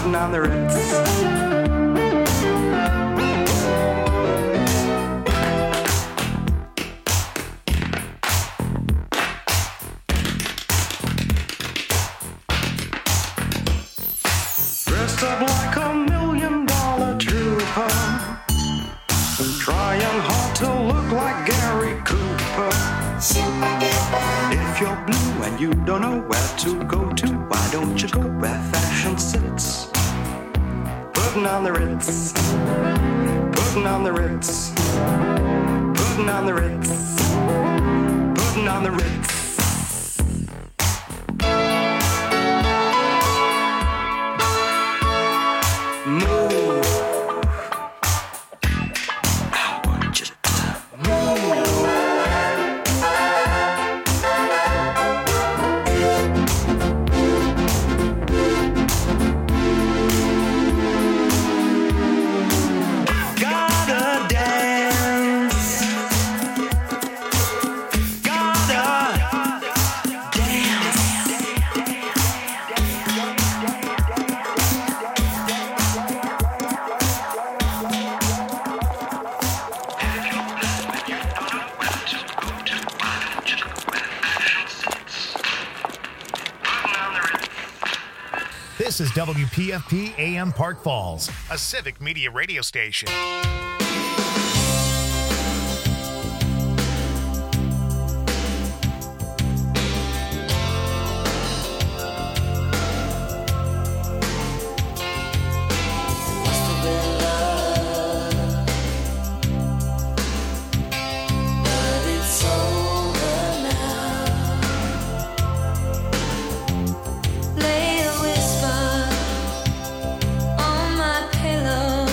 putting on the Ritz. Dressed up like $1 million trooper, trying hard to look like Gary Cooper. If you're blue and you don't know where to go to, why don't you go where fashion sits? Putting on the Ritz, putting on the Ritz, putting on the Ritz, putting on the Ritz. Move. I want you to move. Gotta dance. Gotta dance. This is WPFP AM Park Falls, a civic media radio station. Lay a whisper on my pillow.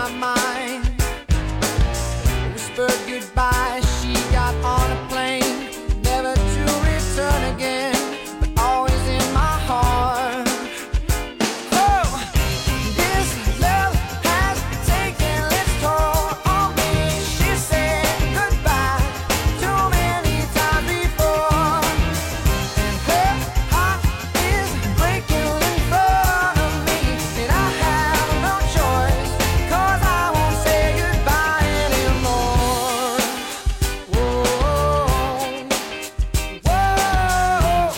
my mind. Whispered goodbye, she got on a plane, never to return again, but always in my heart. Oh, this love has taken its toll on me. She said goodbye too many times before, and her heart is breaking in front of me, and I have no choice, 'cause I won't say goodbye anymore. Whoa, whoa,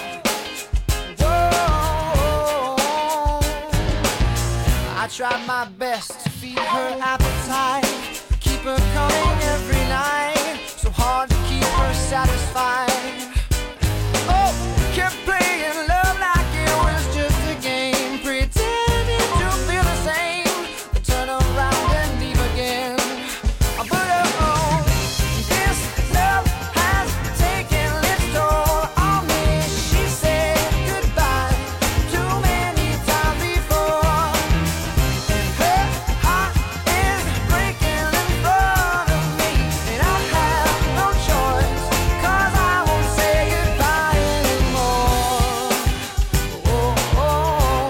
whoa. I tried my best to feed her appetite, keep her coming every night, so hard to keep her satisfied. Oh, kept playing love like it was just a game, pretending to feel the same, but turn around and leave again. But oh, this love has taken its toll on me. She said goodbye too many times before, and her heart is breaking in front of me, and I have no choice, 'cause I won't say goodbye anymore. Whoa, whoa,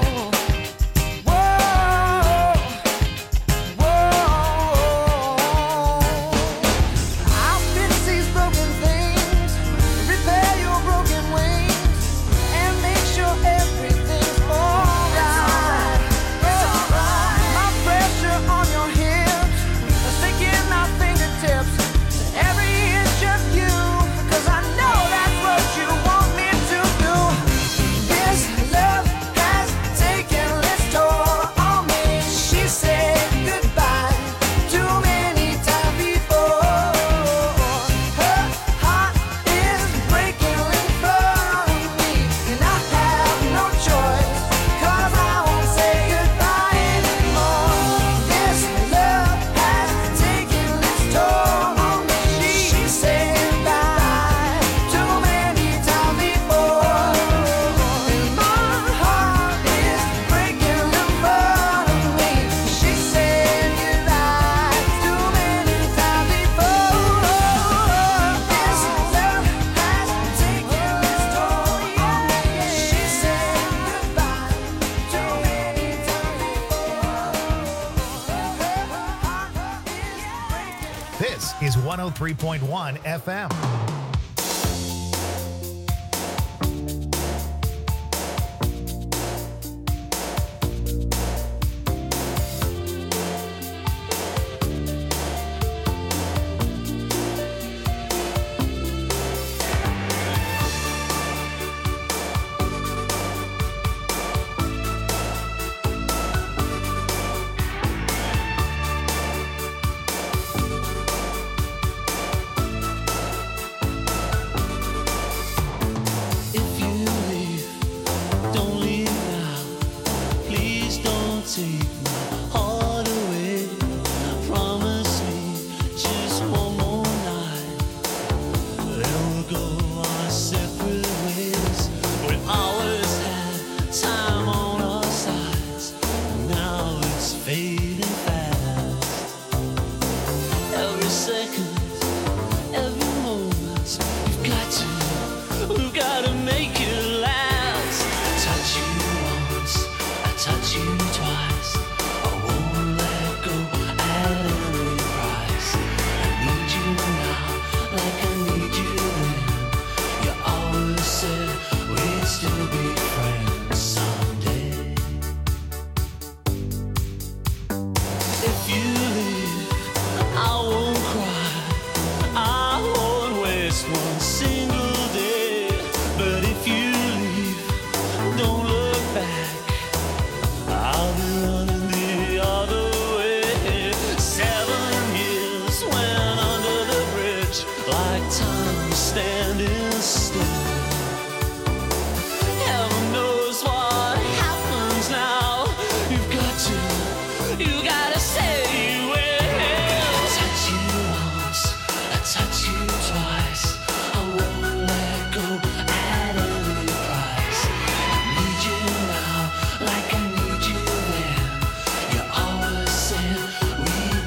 whoa. I'll fix these broken things, repair your broken wings, and make sure everything's alright. My pressure on your hips, sticking my fingertips to every inch of you, 'cause I know that's what you want me to do. This love has taken its toll on me. She said goodbye too many times before. Her heart is breaking in front of me, and I have no choice, 'cause I won't say goodbye anymore. This love has taken its toll on me. She said goodbye too many times before, and my heart is breaking in front of me. She said goodbye too many times before. This love has taken its toll on me. She said goodbye too many times before. This is 103.1 FM. If you leave, don't leave now. Please don't take my heart away. Promise me just one more night, then we'll go our separate ways. We always had time on our sides, now it's fading fast. Every second, every moment, we've got to make it last. Touch you once, I touch you twice. I won't let go at any price. I need you now, like I need you then. You always said we'd still be friends someday. If you leave, I won't cry, I won't waste one single day. But if you leave, don't look back, I'll be running the other way. 7 years went under the bridge, like time was standing still. Heaven knows what happens now. You gotta say you will. Touch you once, I touch you twice. I won't let go at any price. I need you now, like I need you then. You always said we'd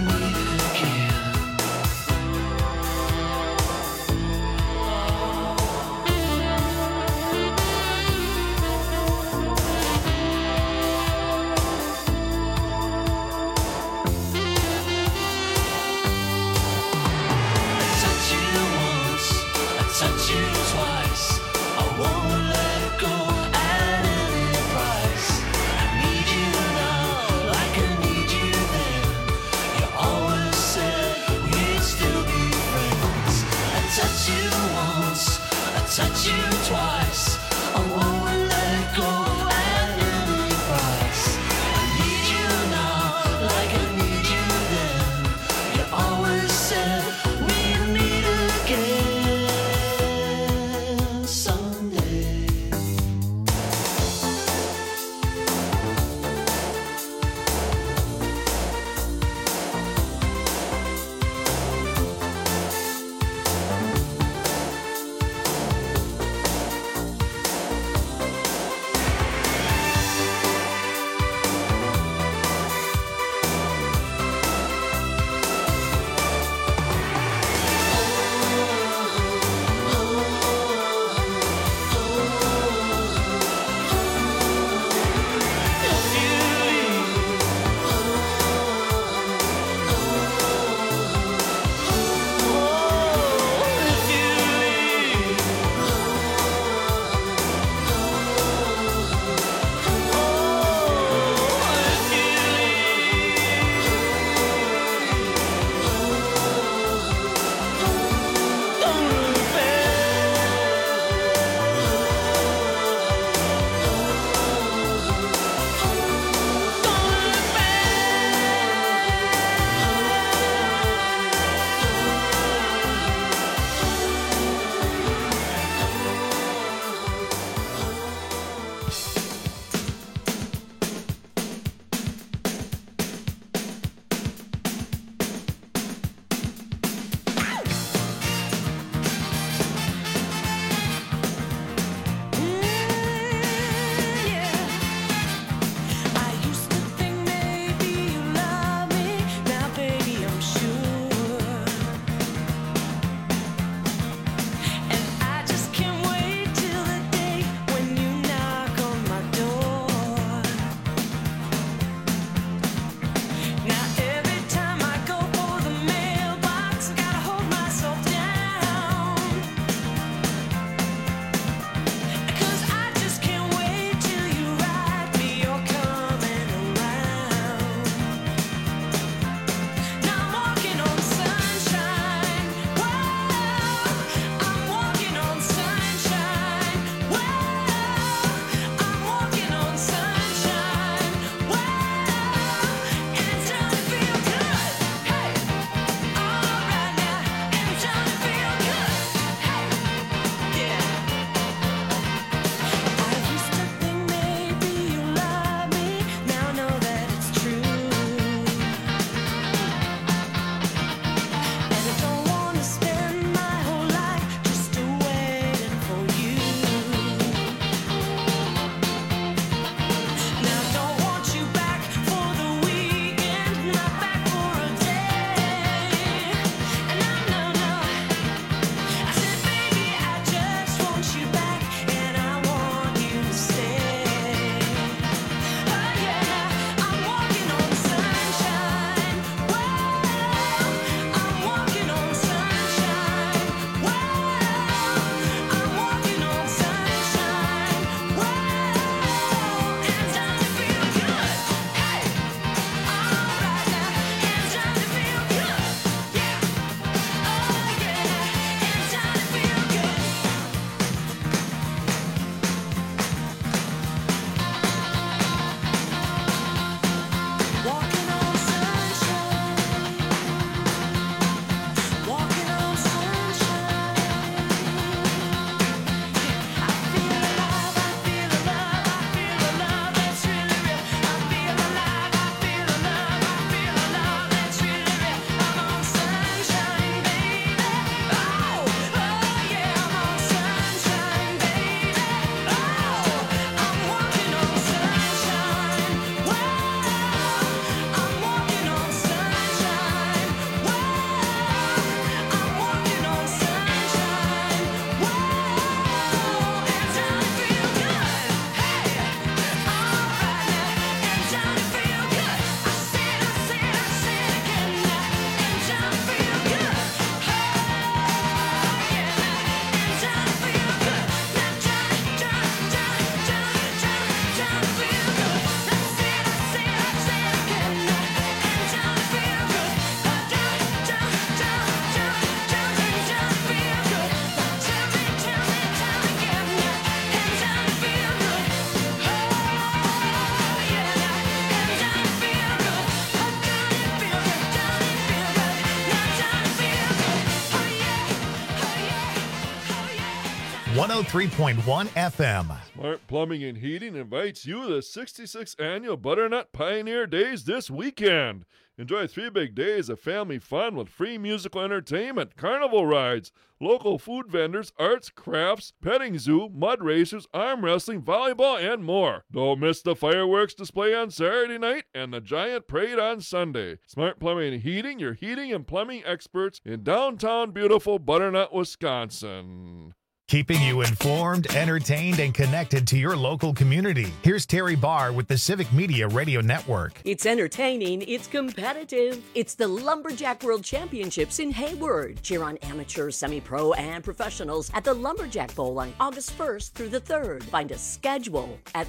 103.1 FM. Smart Plumbing and Heating invites you to the 66th Annual Butternut Pioneer Days this weekend. Enjoy 3 big days of family fun with free musical entertainment, carnival rides, local food vendors, arts, crafts, petting zoo, mud racers, arm wrestling, volleyball, and more. Don't miss the fireworks display on Saturday night and the giant parade on Sunday. Smart Plumbing and Heating, your heating and plumbing experts in downtown beautiful Butternut, Wisconsin. Keeping you informed, entertained, and connected to your local community. Here's Terry Barr with the Civic Media Radio Network. It's entertaining, it's competitive. It's the Lumberjack World Championships in Hayward. Cheer on amateurs, semi-pro, and professionals at the Lumberjack Bowl on August 1st through the 3rd. Find a schedule at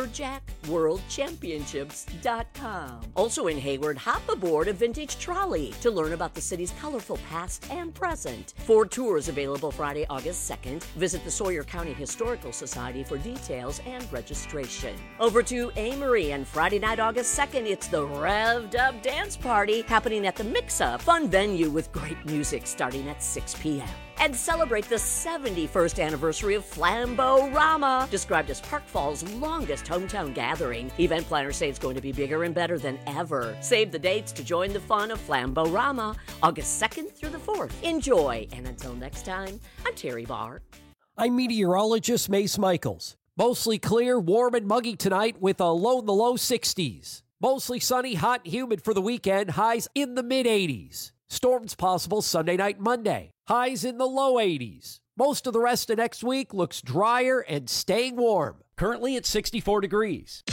lumberjackworldchampionships.com. Also in Hayward, hop aboard a vintage trolley to learn about the city's colorful past and present. 4 tours available Friday, August 2nd. Visit the Sawyer County Historical Society for details and registration. Over to Amory, and Friday night, August 2nd, it's the Revved Up Dance Party happening at the Mix-Up, fun venue with great music starting at 6 p.m. And celebrate the 71st anniversary of Flambo-Rama, described as Park Falls' longest hometown gathering. Event planners say it's going to be bigger and better than ever. Save the dates to join the fun of Flambo-Rama, August 2nd through the 4th. Enjoy, and until next time, I'm Terry Barr. I'm meteorologist Mace Michaels. Mostly clear, warm, and muggy tonight with a low in the low 60s. Mostly sunny, hot, and humid for the weekend, highs in the mid-80s. Storms possible Sunday night, Monday. Highs in the low 80s. Most of the rest of next week looks drier and staying warm. Currently at 64 degrees.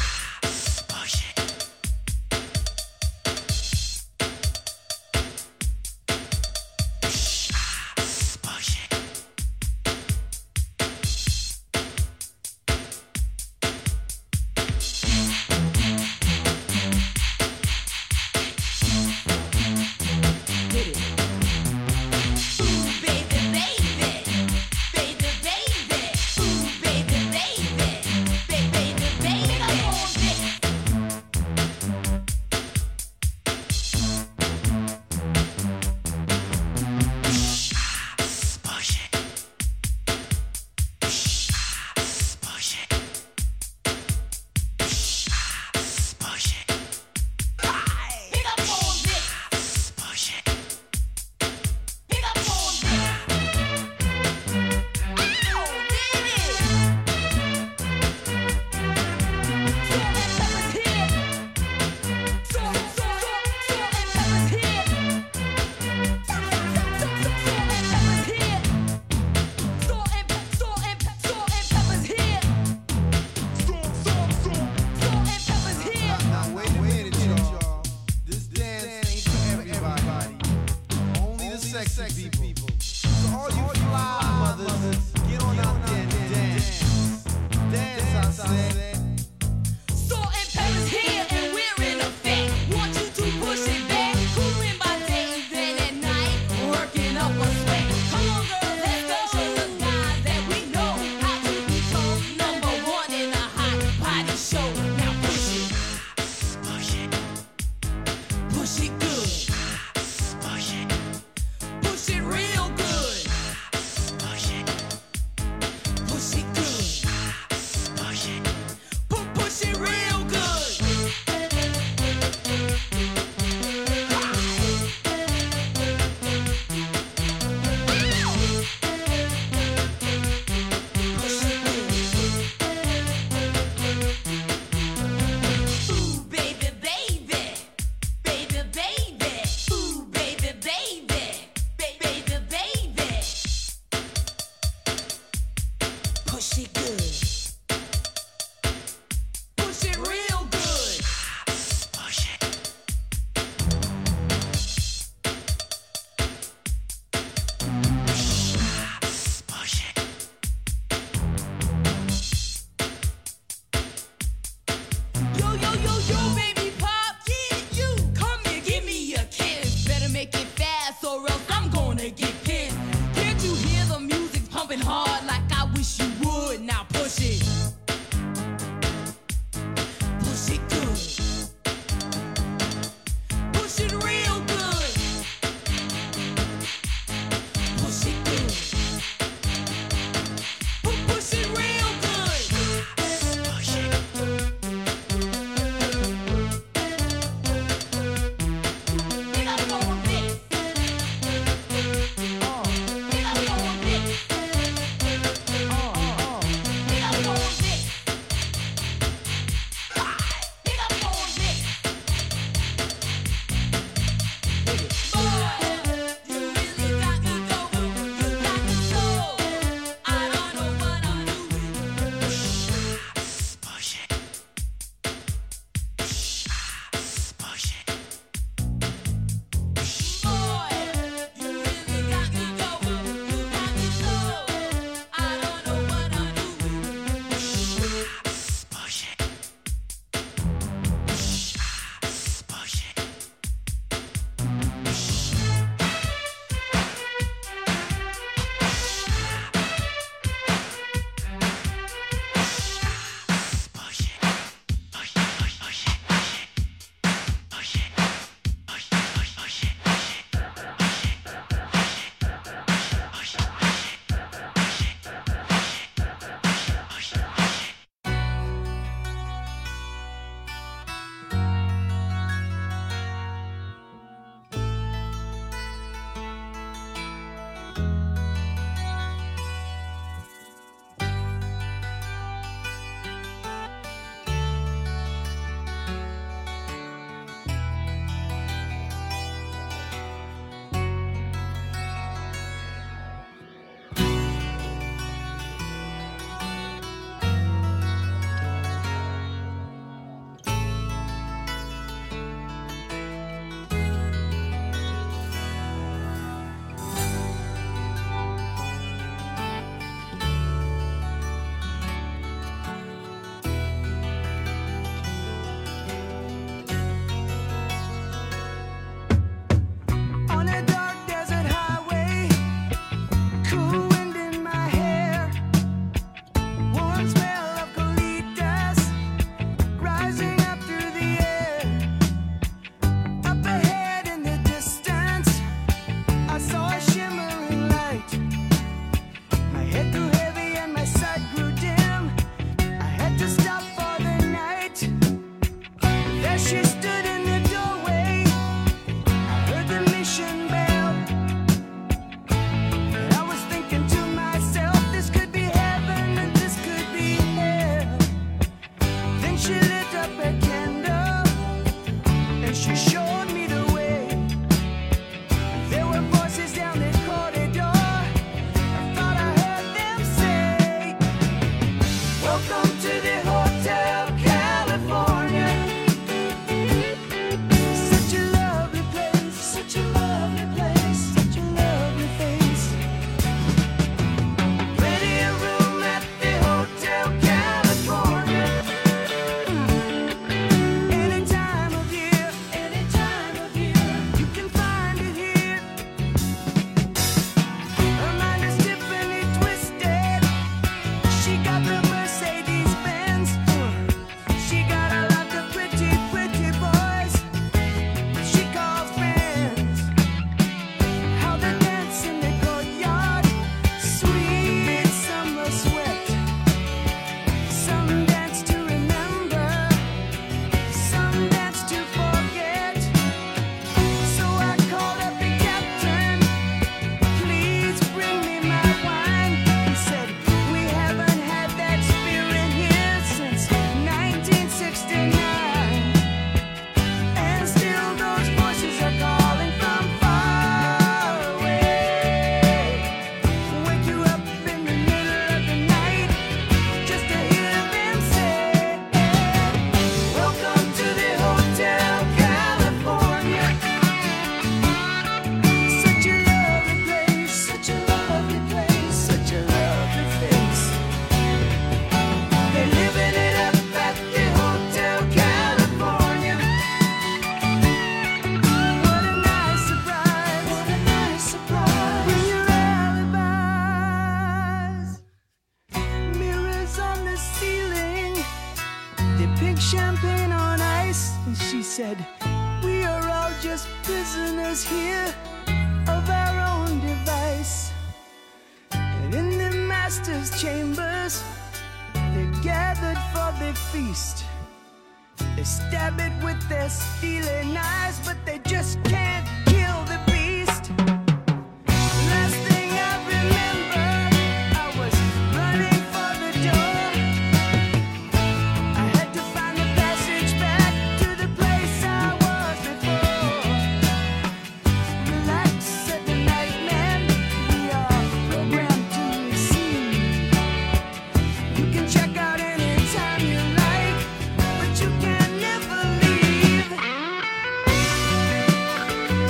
Push it real. station bell. I was thinking to myself, this could be heaven and this could be hell. Then she lit up a candle and she showed me the way. There were voices down the corridor. I thought I heard them say, welcome to the Hotel California. Such a lovely place, such a lovely place, such a lovely face. Plenty of room at the Hotel California. Any time of year, you can find it here. Her mind is Tiffany twisted. She got the Mercedes Benz. She got a lot of pretty, pretty boys she calls friends. How they dance in the courtyard, sweet summer sweat. Some dance to remember, some dance to forget. So I called up the captain, please bring me my wine. He said, we haven't had that spirit here since 1969. And still those voices are calling from far away. Wake you up in the middle of the night just to hear them say, welcome to the Hotel California. Such a lovely place, such a lovely place, such a lovely face. They're living it up at the Hotel California. What a nice surprise, what a nice surprise. Bring your alibis. Mirrors on the ceiling, the pink champagne on ice. And she said, we are all just prisoners here of our own device. And in the master's chambers, they're gathered for the feast. They stab it with their steely knives, but they just can't kill the beast. Last thing I remember, I was running for the door. I had to find the passage back to the place I was before. Relax, said the nightman, we are programmed to receive. You can check out anytime you like, but you can never leave.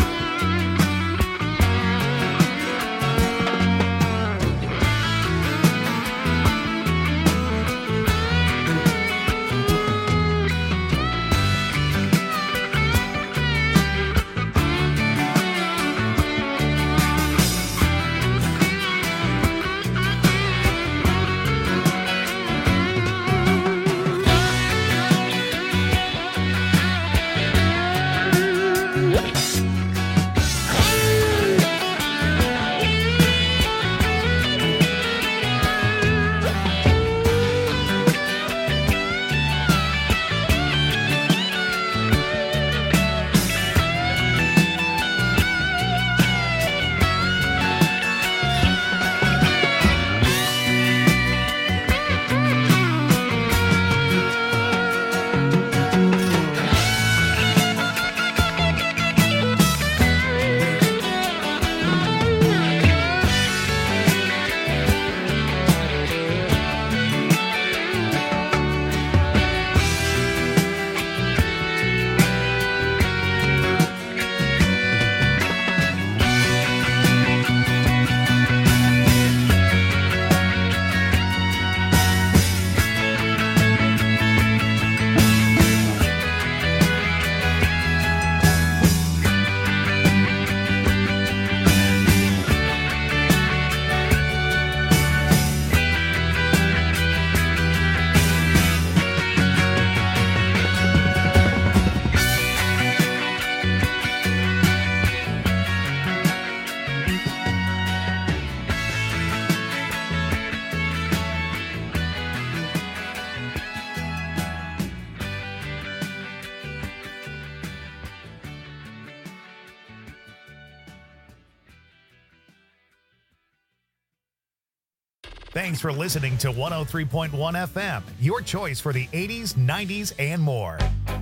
Thanks for listening to 103.1 FM, your choice for the 80s, 90s, and more.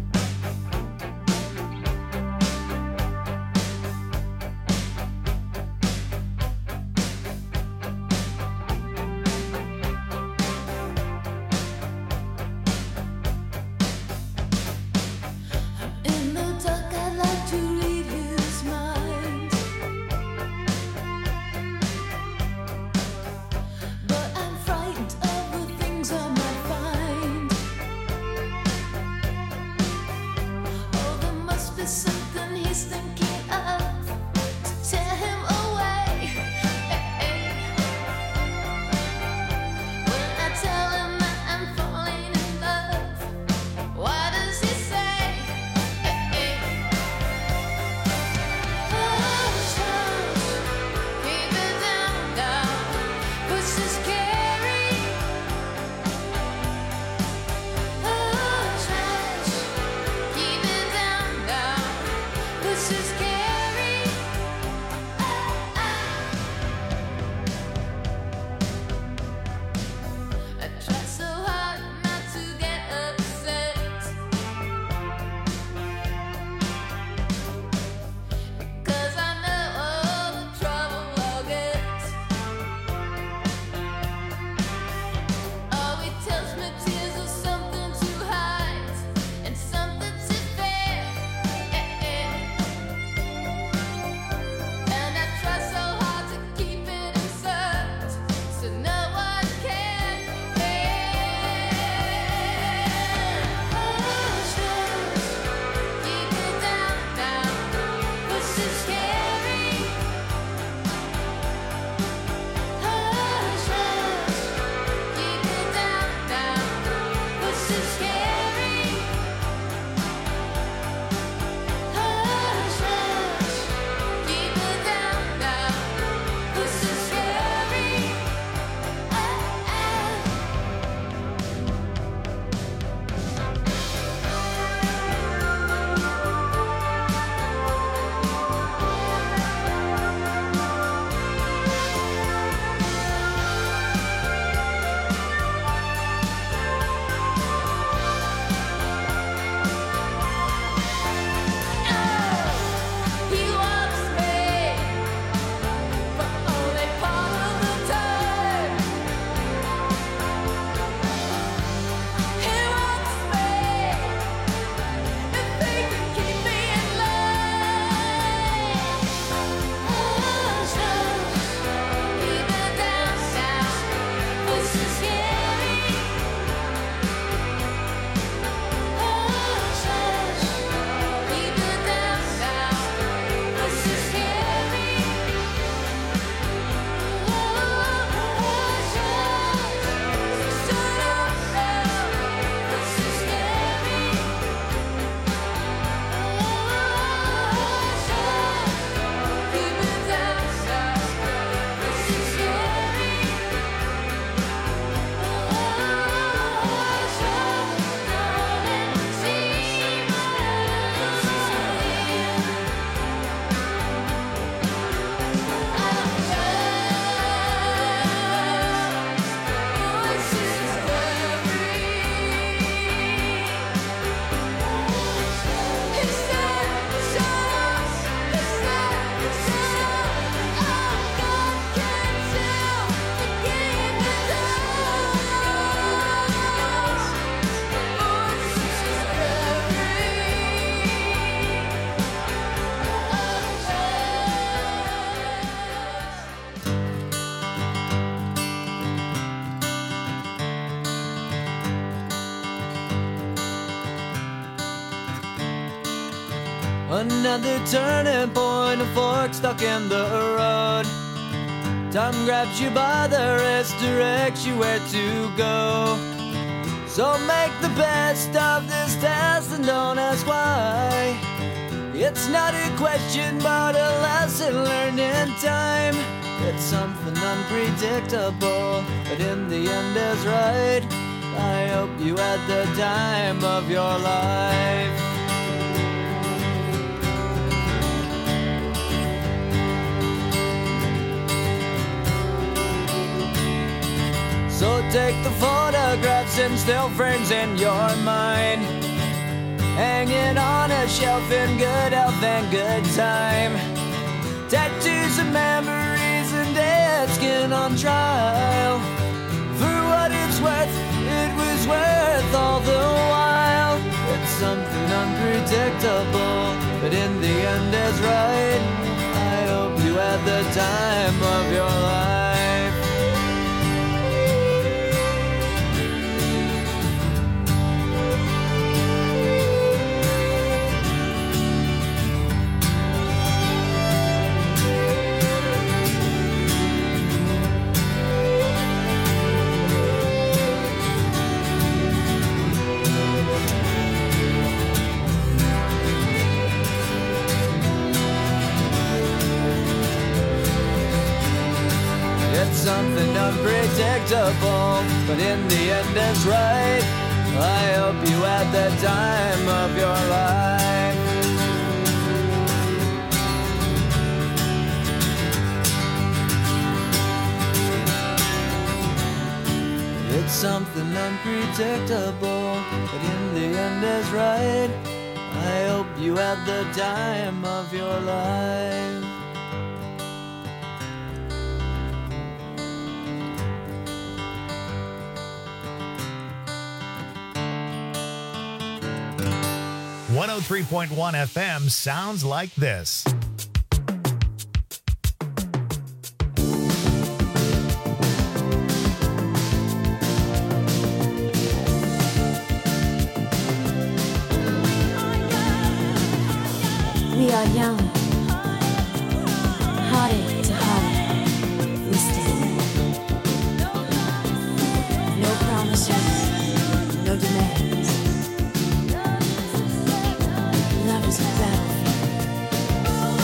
In the dark, I'd like to read his mind, but I'm frightened of the things I might find. Oh, there must be something he's thinking of to tear him away. When I tell him that I'm falling in love, why does he say? Hush, hush, keep it down, down, 'cause it's scary. Hush, hush, keep it down, down, 'cause it's scary. I try so hard not to get upset, 'cause I know all the trouble I'll get. Oh, he tells me tears are something to hide and something to fear. And I try so hard to keep it inside, so no one can hear. Hush, hush, keep it down, down, 'cause it's scary. Hush, hush, keep it down, down, 'cause it's scary. Hush, hush, keep it down, down, 'cause it's scary. He wants me for only part of the time. He wants me if they can keep me in line. Hush, hush, keep it down, down, 'cause it's scary. Hush, hush, keep it down, down, 'cause it's scary. Hush, hush, shut up now, 'cause it's scary. Hush, hush, keep it down, down, 'cause it's scary. Hush, hush, darling, see my Another turning point, a fork stuck in the road. Time grabs you by the wrist, directs you where to go. So make the best of this test and don't ask why. It's not a question but a lesson learned in time. It's something unpredictable, but in the end is right. I hope you had the time of your life. take the photographs and still frames in your mind, hanging on a shelf in good health and good time. Tattoos of memories and dead skin on trial. For what it's worth, it was worth all the while. It's something unpredictable, but in the end is right. I hope you had the time of your life. Something unpredictable, but in the end is right. I hope you had the time of your life. It's something unpredictable, but in the end is right. I hope you had the time of your life. One 103.1 FM sounds like this. We are young, hearted to heart, we stand. No promises, no demands. Love is a battlefield.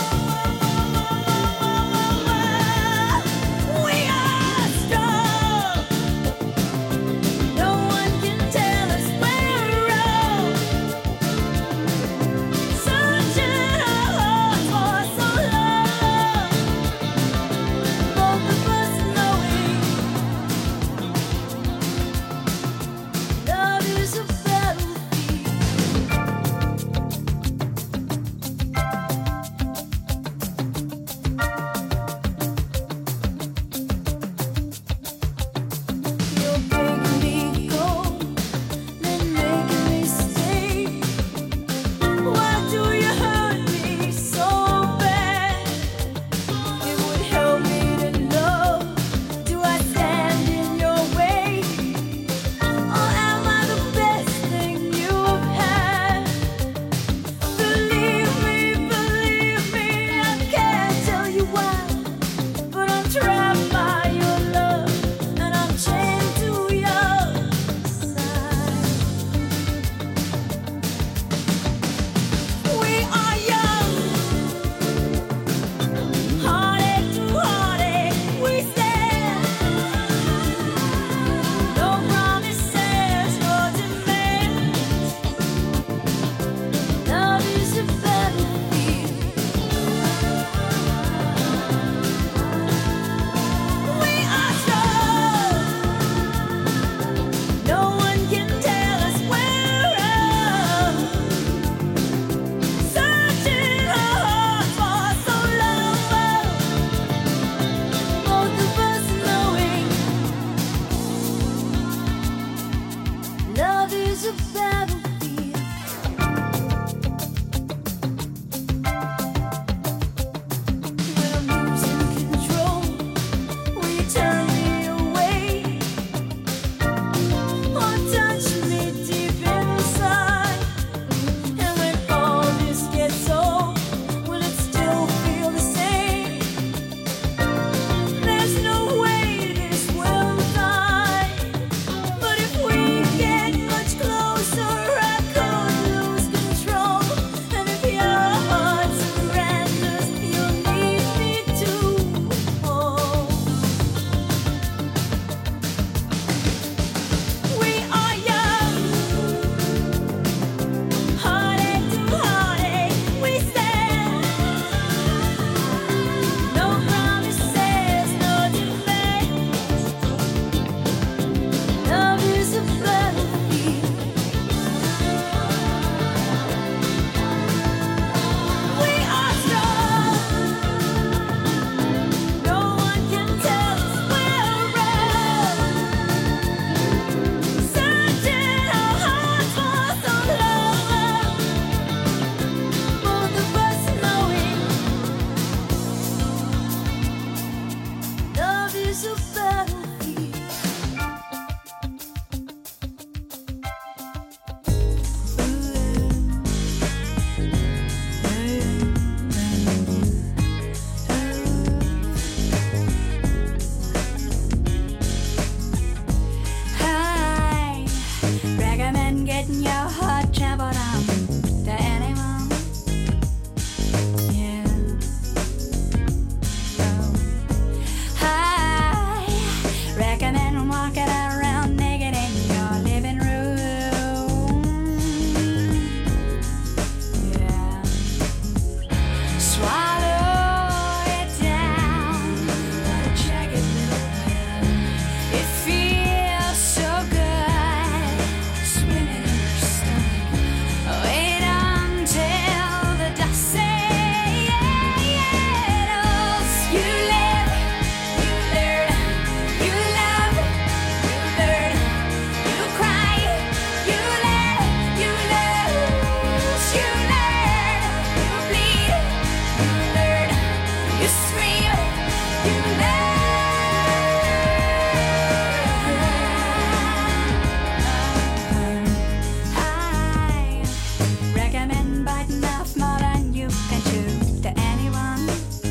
I recommend biting off more than you can chew to anyone.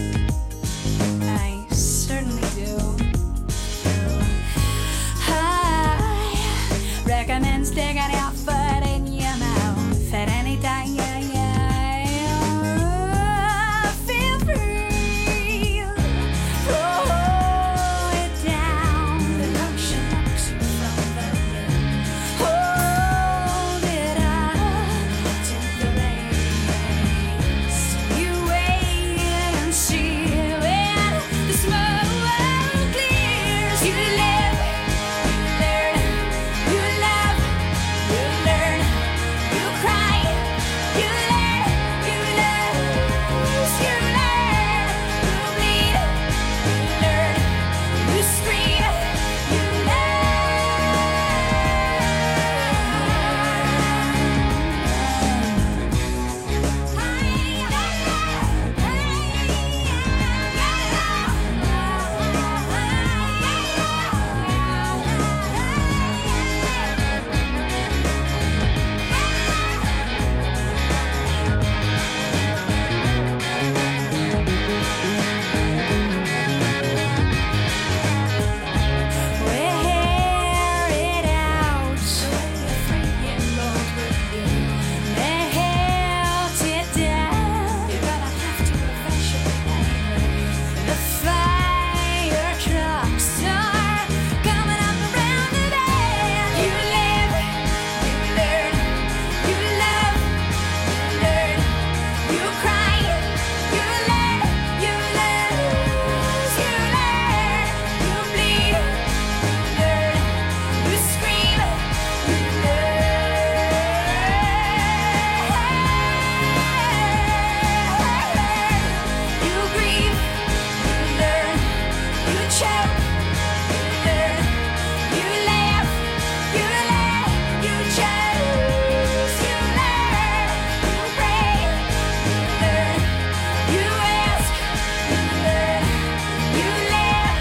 I certainly do. I recommend sticking your foot in your mouth at any time. Feel free. Throw it down. The lotion knocks you from the rim. Hold it up to the rays. You wait and see when the smoke clears. You live, you learn, you love, you learn, you cry, you learn, you lose, you learn, you bleed, you learn, you scream, you wear it out. Melt it down. You're gonna have to eventually. The fire trucks are coming up around the bend. You live, you learn, you love, you learn, you cry, you learn, you lose, you learn, you bleed, you learn, you scream, you learn, you grieve, you learn, you choke, you learn, you laugh, you laugh, you choose, you learn, you pray, you learn, you ask, you learn, you live,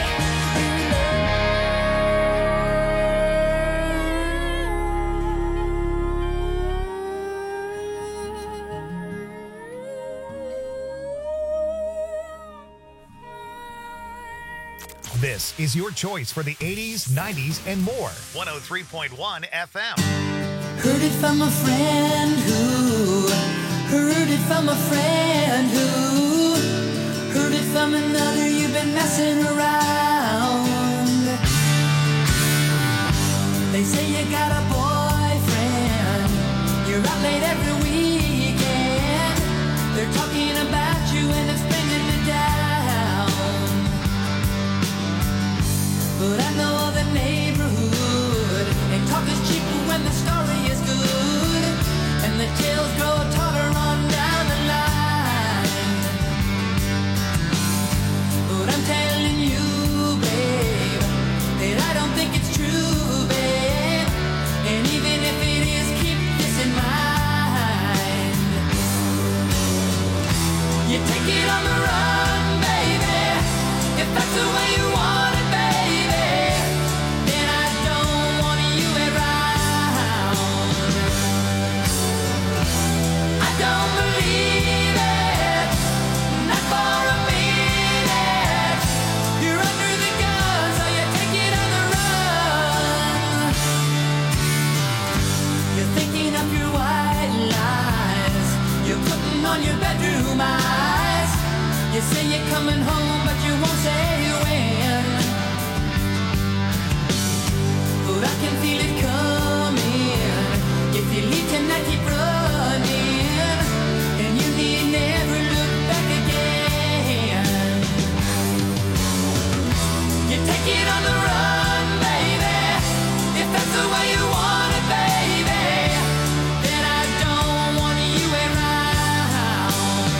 This is your choice for the 80s, 90s, and more. 103.1 FM. Heard it from a friend who heard it from a friend who heard it from another. You've been messing around. They say you got a boyfriend. You're out late every weekend. They're talking about you and it's bringing me down. But I know the neighborhood, and talk is cheap when the story is good, and the tales grow taller on down the line. But I'm telling you, babe, that I don't think it's true, babe. And even if it is, keep this in mind. You take it on the run, baby, if that's the way you want it, baby. Then I don't want you around. I don't believe it, not for a minute. You're under the gun, so you take it on the run. You're thinking of your white lies. You're putting on your bedroom eyes. You say you're coming home, but you won't say when. But I can feel it coming. If you leave tonight, keep running, and you need never look back again. You take it on the run, baby, if that's the way you want it, baby. Then I don't want you around.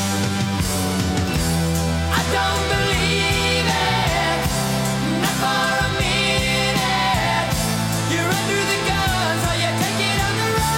I don't believe it, not for a minute. You're under the gun, so you take it on the run.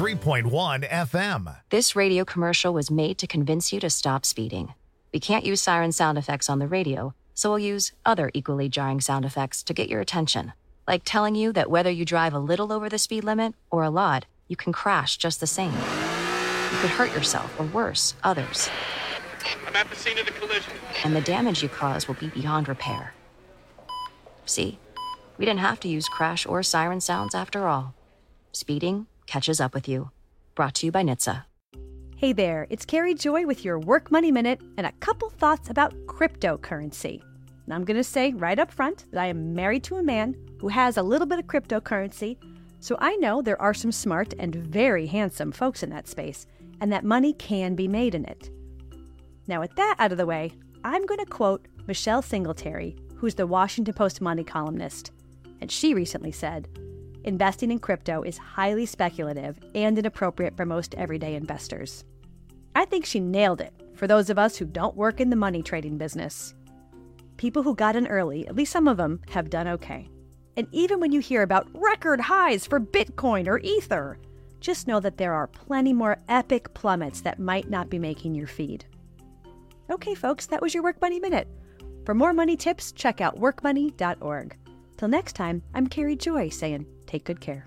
103.1 FM. This radio commercial was made to convince you to stop speeding. We can't use siren sound effects on the radio, so we'll use other equally jarring sound effects to get your attention. Like telling you that whether you drive a little over the speed limit or a lot, you can crash just the same. You could hurt yourself or worse, others. I'm at the scene of the collision. And the damage you cause will be beyond repair. See? We didn't have to use crash or siren sounds after all. Speeding catches up with you. Brought to you by NHTSA. Hey there, it's Carrie Joy with your Work Money Minute and a couple thoughts about cryptocurrency. And I'm going to say right up front that I am married to a man who has a little bit of cryptocurrency, so I know there are some smart and very handsome folks in that space, and that money can be made in it. Now, with that out of the way, I'm going to quote Michelle Singletary, who's the Washington Post money columnist. And she recently said, investing in crypto is highly speculative and inappropriate for most everyday investors. I think she nailed it for those of us who don't work in the money trading business. People who got in early, at least some of them, have done okay. And even when you hear about record highs for Bitcoin or Ether, just know that there are plenty more epic plummets that might not be making your feed. Okay, folks, that was your Work Money Minute. For more money tips, check out workmoney.org. Till next time, I'm Carrie Joy saying, take good care.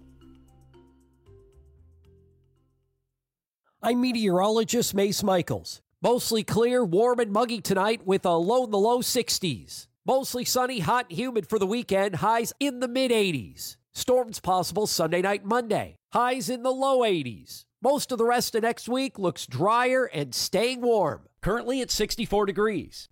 I'm meteorologist Mace Michaels. Mostly clear, warm, and muggy tonight with a low in the low 60s. Mostly sunny, hot, and humid for the weekend. Highs in the mid-80s. Storms possible Sunday night, Monday. Highs in the low 80s. Most of the rest of next week looks drier and staying warm. Currently at 64 degrees.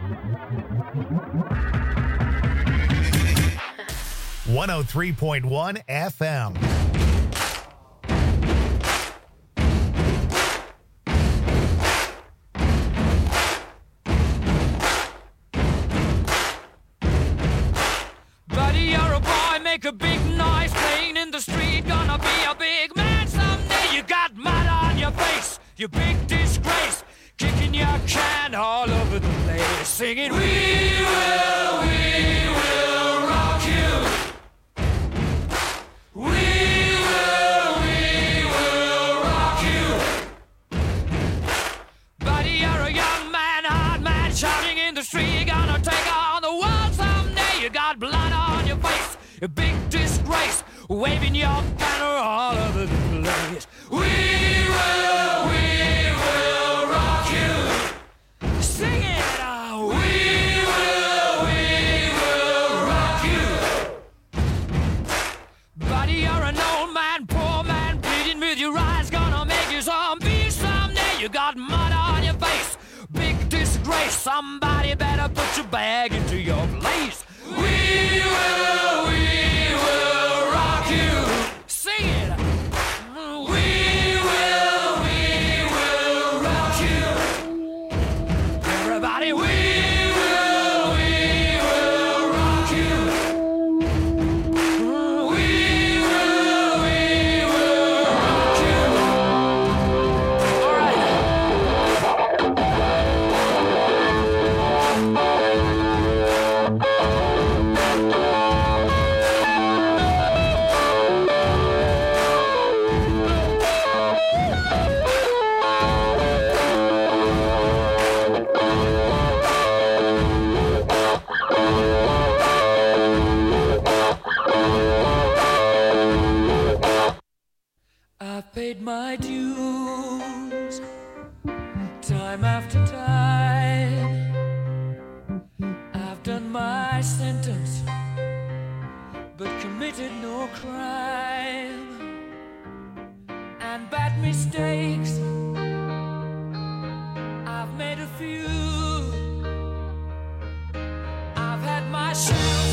103.1 FM. Buddy, you're a boy, make a big noise playing in the street. Gonna be a big man someday. You got mud on your face, you big disgrace. Kicking your can all over the place, singing, we will rock you. We will rock you. Buddy, you're a young man, hard man, shouting in the street. You're gonna take on the world someday. You got blood on your face, a big disgrace, waving your banner all over the place. We will rock you. Sing it out. We will rock you. Buddy, you're an old man, poor man, pleading with your eyes, gonna make you zombie someday. You got mud on your face, big disgrace. Somebody better put your bag into your place. We will rock you. Sing it. We will rock you. Everybody, we will rock you. We will rock you. All right. I've paid my dues time after time. I've done my sentence, but committed no crime. And bad mistakes, I've made a few. I've had my share